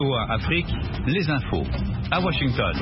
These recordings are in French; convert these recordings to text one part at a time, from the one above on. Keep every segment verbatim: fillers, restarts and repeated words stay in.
Afrique, les infos. À Washington.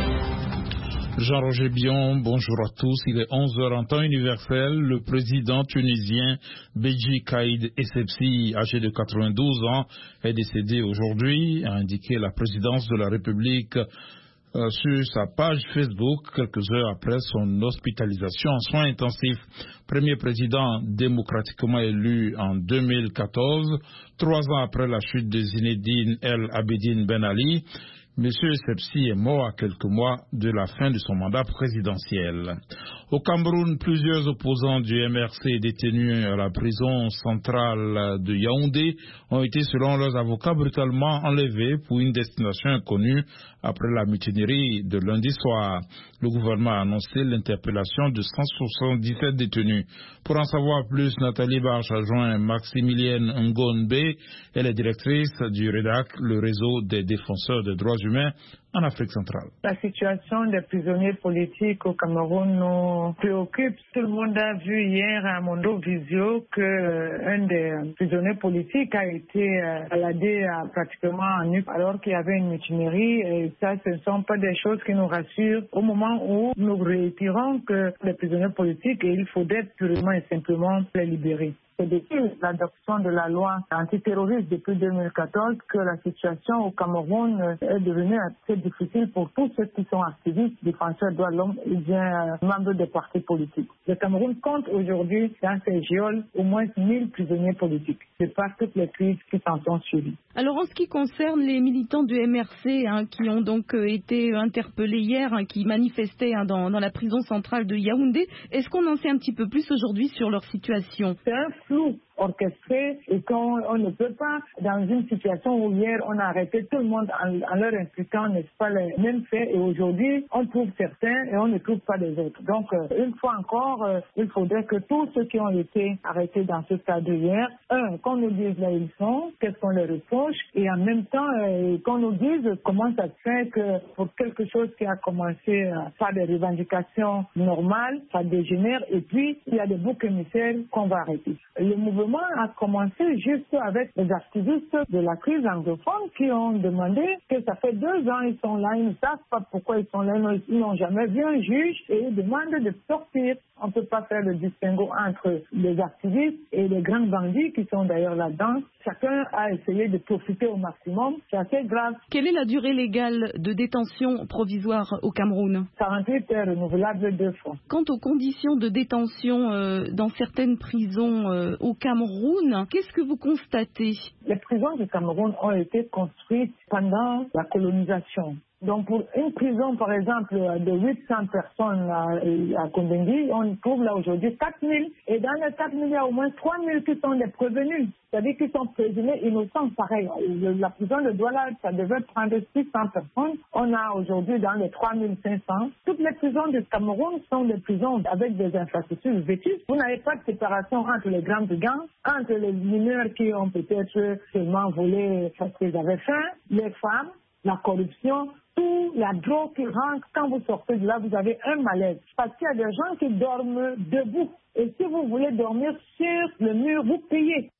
Jean-Roger Bion, bonjour à tous. Il est onze heures en temps universel. Le président tunisien Béji Caïd Essebsi, âgé de quatre-vingt-douze ans, est décédé aujourd'hui, a indiqué la présidence de la République euh, sur sa page Facebook, quelques heures après son hospitalisation en soins intensifs. Premier président démocratiquement élu en deux mille quatorze, trois ans après la chute de Zinedine El Abidine Ben Ali. Monsieur Essebsi est mort à quelques mois de la fin de son mandat présidentiel. Au Cameroun, plusieurs opposants du M R C détenus à la prison centrale de Yaoundé ont été, selon leurs avocats, brutalement enlevés pour une destination inconnue après la mutinerie de lundi soir. Le gouvernement a annoncé l'interpellation de cent soixante-dix-sept détenus. Pour en savoir plus, Nathalie Barche a joint Maximilienne Ngonbe. Elle est directrice du REDAC, le réseau des défenseurs des droits humains en Afrique centrale. La situation des prisonniers politiques au Cameroun nous préoccupe. Tout le monde a vu hier à Mondo Visio qu'un des prisonniers politiques a été baladé pratiquement en nu alors qu'il y avait une mutinerie. Et ça, ce ne sont pas des choses qui nous rassurent au moment où nous réitérons que les prisonniers politiques, et il faudrait purement et simplement les libérer. C'est depuis l'adoption de la loi antiterroriste depuis deux mille quatorze que la situation au Cameroun est devenue assez difficile pour tous ceux qui sont activistes, défenseurs des droits de l'homme et bien membres des partis politiques. Le Cameroun compte aujourd'hui dans ses geôles au moins mille prisonniers politiques, de par toutes les crises qui s'en sont suivies. Alors en ce qui concerne les militants du M R C hein, qui ont donc euh, été interpellés hier, hein, qui manifestaient hein, dans, dans la prison centrale de Yaoundé, est-ce qu'on en sait un petit peu plus aujourd'hui sur leur situation? C'est un flou orchestré et qu'on on ne peut pas, dans une situation où hier on a arrêté tout le monde en, en leur impliquant, n'est-ce pas, les mêmes faits, et aujourd'hui on trouve certains et on ne trouve pas les autres. Donc euh, une fois encore, euh, il faudrait que tous ceux qui ont été arrêtés dans ce cadre hier, un, qu'on nous dise là où ils sont, qu'est-ce qu'on leur reproche, et en même temps euh, qu'on nous dise comment ça se fait que pour quelque chose qui a commencé euh, par des revendications normales, ça dégénère, et puis il y a des boucs émissaires qu'on va arrêter. Le mouvement a commencé juste avec les activistes de la crise anglophone qui ont demandé que ça fait deux ans ils sont là, ils ne savent pas pourquoi ils sont là, ils n'ont jamais vu un juge et ils demandent de sortir. On ne peut pas faire le distinguo entre les activistes et les grands bandits qui sont d'ailleurs là-dedans. Chacun a essayé de profiter au maximum. C'est assez grave. Quelle est la durée légale de détention provisoire au Cameroun? quarante-huit heures renouvelables deux fois. Quant aux conditions de détention euh, dans certaines prisons euh, au Cameroun, qu'est-ce que vous constatez? Les prisons du Cameroun ont été construites pendant la colonisation. Donc pour une prison, par exemple, de huit cents personnes à, à Kondengi, on trouve là aujourd'hui quatre mille. Et dans les quatre mille, il y a au moins trois mille qui sont des prévenus. C'est-à-dire qu'ils sont présumés innocents, pareil. La prison de Douala, ça devait prendre six cents personnes. On a aujourd'hui dans les trois mille cinq cents. Toutes les prisons du Cameroun sont des prisons avec des infrastructures vétustes. Vous n'avez pas de séparation entre les grands brigands, entre les mineurs qui ont peut-être seulement volé parce qu'ils avaient faim, les femmes, la corruption, tout, la drogue qui rentre. Quand vous sortez de là, vous avez un malaise. Parce qu'il y a des gens qui dorment debout. Et si vous voulez dormir sur le mur, vous payez.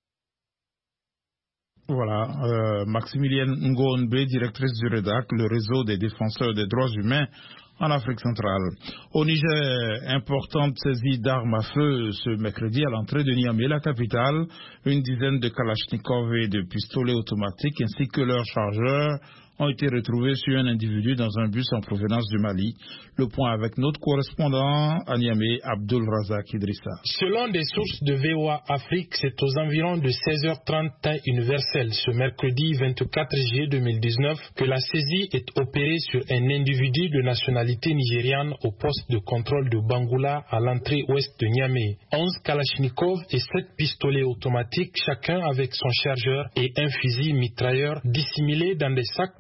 Voilà, euh, Maximilienne Ngonbe, directrice du REDAC, le réseau des défenseurs des droits humains en Afrique centrale. Au Niger, importante saisie d'armes à feu ce mercredi à l'entrée de Niamey, la capitale. Une dizaine de kalachnikovs et de pistolets automatiques ainsi que leurs chargeurs ont été retrouvés sur un individu dans un bus en provenance du Mali. Le point avec notre correspondant à Niamey, Abdul Razak Idrissa. Selon des sources de V O A Afrique, c'est aux environs de seize heures trente temps universel ce mercredi vingt-quatre juillet deux mille dix-neuf que la saisie est opérée sur un individu de nationalité nigériane au poste de contrôle de Bangoula à l'entrée ouest de Niamey. onze kalachnikovs et sept pistolets automatiques, chacun avec son chargeur et un fusil mitrailleur dissimulés dans des sacs de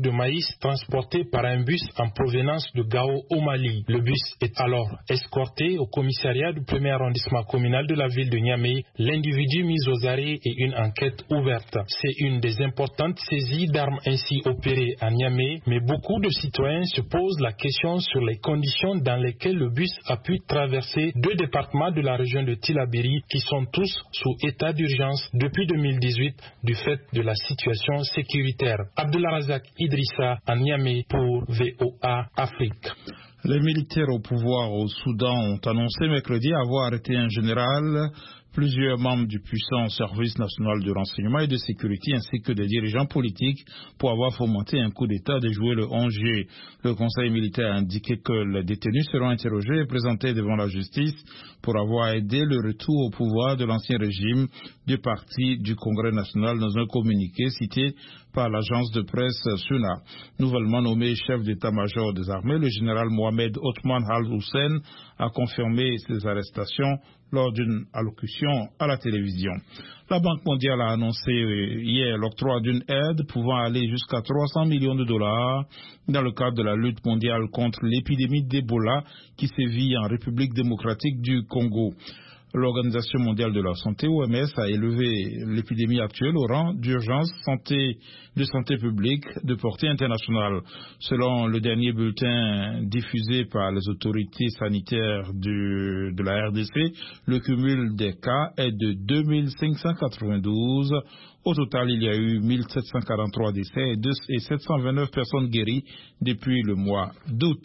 de maïs transportés par un bus en provenance de Gao au Mali. Le bus est alors escorté au commissariat du premier arrondissement communal de la ville de Niamey. L'individu mis aux arrêts et une enquête ouverte. C'est une des importantes saisies d'armes ainsi opérées à Niamey, mais beaucoup de citoyens se posent la question sur les conditions dans lesquelles le bus a pu traverser deux départements de la région de Tillabéri qui sont tous sous état d'urgence depuis deux mille dix-huit du fait de la situation sécuritaire. Abdelrazak Idrissa à Niamey pour V O A Afrique. Les militaires au pouvoir au Soudan ont annoncé mercredi avoir arrêté un général, plusieurs membres du puissant service national de renseignement et de sécurité ainsi que des dirigeants politiques pour avoir fomenté un coup d'État déjoué le onze juillet. Le conseil militaire a indiqué que les détenus seront interrogés et présentés devant la justice pour avoir aidé le retour au pouvoir de l'ancien régime du parti du Congrès national dans un communiqué cité par l'agence de presse Suna. Nouvellement nommé chef d'état-major des armées, le général Mohamed Othman Al-Hussein a confirmé ces arrestations lors d'une allocution à la télévision. La Banque mondiale a annoncé hier l'octroi d'une aide pouvant aller jusqu'à trois cents millions de dollars dans le cadre de la lutte mondiale contre l'épidémie d'Ebola qui sévit en République démocratique du Congo. L'Organisation mondiale de la santé, O M S, a élevé l'épidémie actuelle au rang d'urgence santé, de santé publique de portée internationale. Selon le dernier bulletin diffusé par les autorités sanitaires du, de la R D C, le cumul des cas est de deux mille cinq cent quatre-vingt-douze. Au total, il y a eu mille sept cent quarante-trois décès et sept cent vingt-neuf personnes guéries depuis le mois d'août.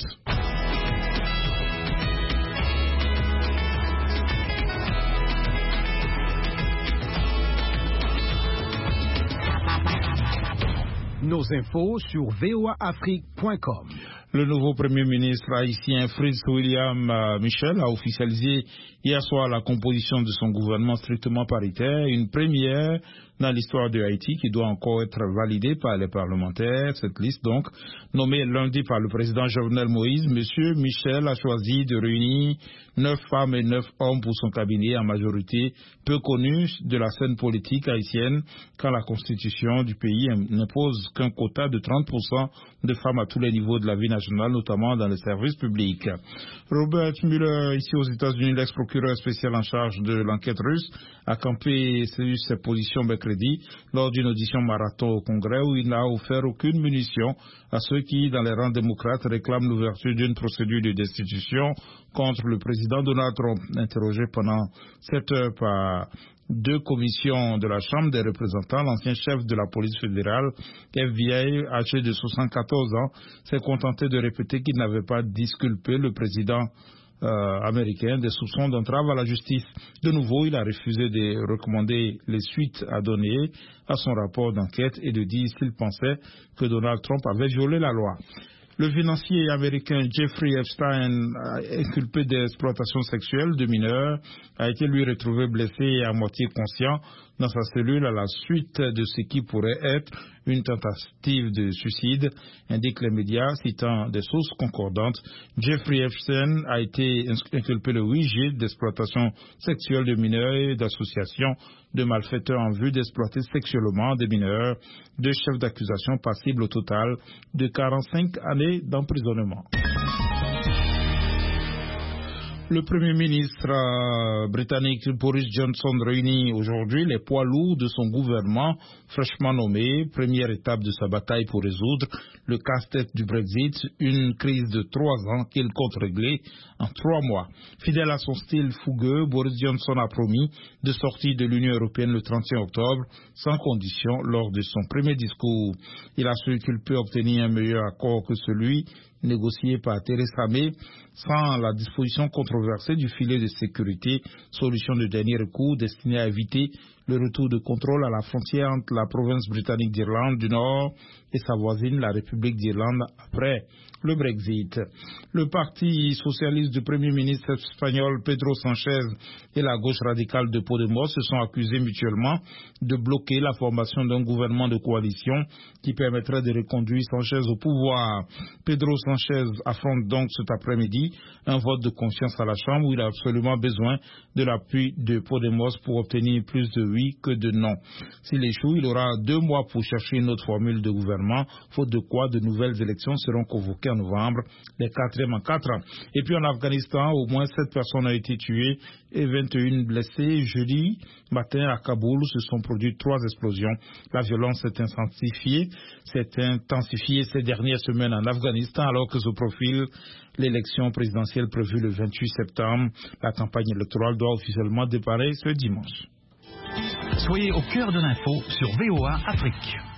Nos infos sur v o a afrique point com. Le nouveau Premier ministre haïtien Fritz William Michel a officialisé hier soir la composition de son gouvernement strictement paritaire, une première dans l'histoire de Haïti qui doit encore être validée par les parlementaires. Cette liste donc, nommée lundi par le président Jovenel Moïse, M. Michel a choisi de réunir neuf femmes et neuf hommes pour son cabinet, en majorité peu connus de la scène politique haïtienne, quand la constitution du pays n'impose qu'un quota de trente pour cent de femmes à tous les niveaux de la vie nationale, notamment dans les services publics. Robert Mueller, ici aux États-Unis, l'ex-procureur spécial en charge de l'enquête russe, a campé sur ses positions mercredi lors d'une audition marathon au Congrès où il n'a offert aucune munition à ceux qui, dans les rangs démocrates, réclament l'ouverture d'une procédure de destitution contre le président Donald Trump. Interrogé pendant sept heures par deux commissions de la Chambre des représentants, l'ancien chef de la police fédérale, F B I, âgé de soixante-quatorze ans, s'est contenté de répéter qu'il n'avait pas disculpé le président euh, américain des soupçons d'entrave à la justice. De nouveau, il a refusé de recommander les suites à donner à son rapport d'enquête et de dire s'il pensait que Donald Trump avait violé la loi. Le financier américain Jeffrey Epstein, inculpé d'exploitation sexuelle de mineurs, a été lui retrouvé blessé et à moitié conscient dans sa cellule à la suite de ce qui pourrait être une tentative de suicide, indiquent les médias, citant des sources concordantes. Jeffrey Epstein a été inculpé le huit juillet d'exploitation sexuelle de mineurs et d'association de malfaiteurs en vue d'exploiter sexuellement des mineurs, deux chefs d'accusation passibles au total de quarante-cinq années d'emprisonnement. Le Premier ministre euh, britannique Boris Johnson réunit aujourd'hui les poids lourds de son gouvernement fraîchement nommé, première étape de sa bataille pour résoudre le casse-tête du Brexit, une crise de trois ans qu'il compte régler en trois mois. Fidèle à son style fougueux, Boris Johnson a promis de sortir de l'Union européenne le trente et un octobre sans condition lors de son premier discours. Il a su qu'il peut obtenir un meilleur accord que celui négocié par Theresa May sans la disposition controversée du filet de sécurité, solution de dernier recours destinée à éviter le retour de contrôle à la frontière entre la province britannique d'Irlande du Nord et sa voisine, la République d'Irlande, après le Brexit. Le parti socialiste du Premier ministre espagnol Pedro Sánchez et la gauche radicale de Podemos se sont accusés mutuellement de bloquer la formation d'un gouvernement de coalition qui permettrait de reconduire Sánchez au pouvoir. Pedro Sánchez affronte donc cet après-midi un vote de confiance à la Chambre où il a absolument besoin de l'appui de Podemos pour obtenir plus de oui que de non. S'il échoue, il aura deux mois pour chercher une autre formule de gouvernement, faute de quoi de nouvelles élections seront convoquées en novembre, les quatrièmes en quatre ans. Et puis en Afghanistan, au moins sept personnes ont été tuées et vingt et une blessées. Jeudi matin à Kaboul se sont produites trois explosions. La violence s'est intensifiée, s'est intensifiée ces dernières semaines en Afghanistan alors que se profile l'élection présidentielle prévue le vingt-huit septembre. La campagne électorale doit officiellement démarrer ce dimanche. Soyez au cœur de l'info sur V O A Afrique.